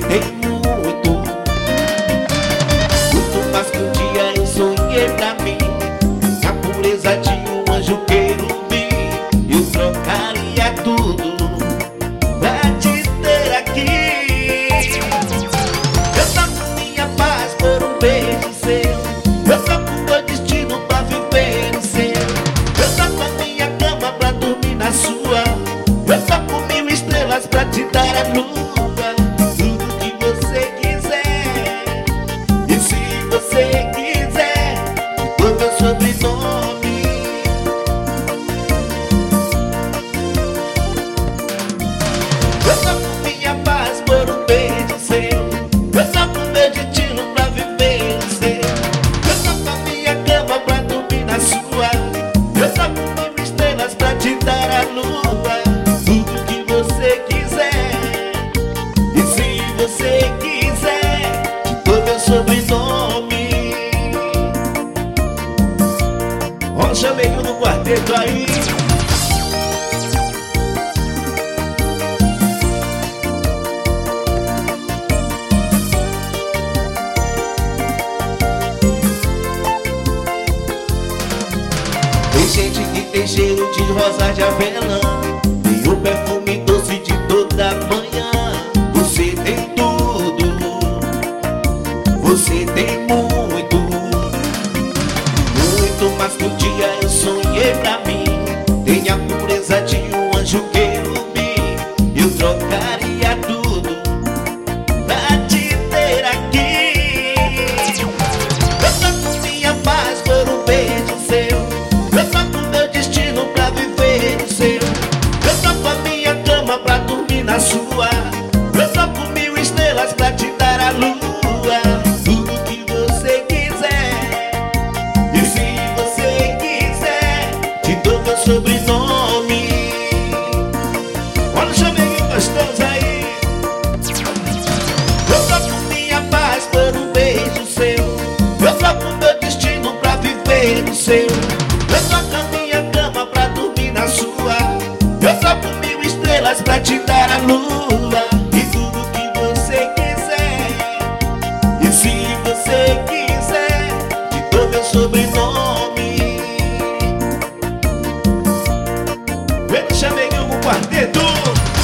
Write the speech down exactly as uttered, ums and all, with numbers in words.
tem muito, muito mais que um dia eu sonhei pra mim. A pureza de um anjo querubim, eu trocaria tudo pra te ter aqui. Eu troco minha paz por um beijo seu, eu troco meu destino pra viver no seu. Eu troco a minha cama pra dormir na sua, eu troco mil estrelas pra te dar a lua. Tudo que você quiser, e se você quiser, o meu sobrenome. Eu troco minha paz por um beijo seu, eu troco meu destino pra viver no seu. Eu troco a minha cama pra dormir na sua, eu troco mil estrelas pra te dar a lua. Tudo que você quiser, e se você quiser, te dou meu sobrenome. Ó, chamei no quarteto aí. Tem gente que tem cheiro de rosa de avelã, tem o perfume doce de toda manhã. Você tem tudo, você tem muito, muito mais que um dia eu sonhei pra mim. Tem a pureza de um anjo querubim, eu trocaria tudo pra te ter aqui. Eu troco minha paz por um beijo seu, eu troco meu destino pra viver no seu. Eu troco a minha cama pra dormir na sua, eu troco mil estrelas pra te dar a lua. Tudo que você quiser, e se você quiser, te dou meu sobrenome. Olha o chameguinho gostoso aí. Eu troco minha paz por um beijo seu, eu troco meu destino pra viver no seu. Eu troco a minha cama pra dormir na sua, eu troco mil estrelas pra te dar a lua. E tudo que você quiser, e se você quiser, te dou meu sobrenome. Vem, chameguinho com o quarteto.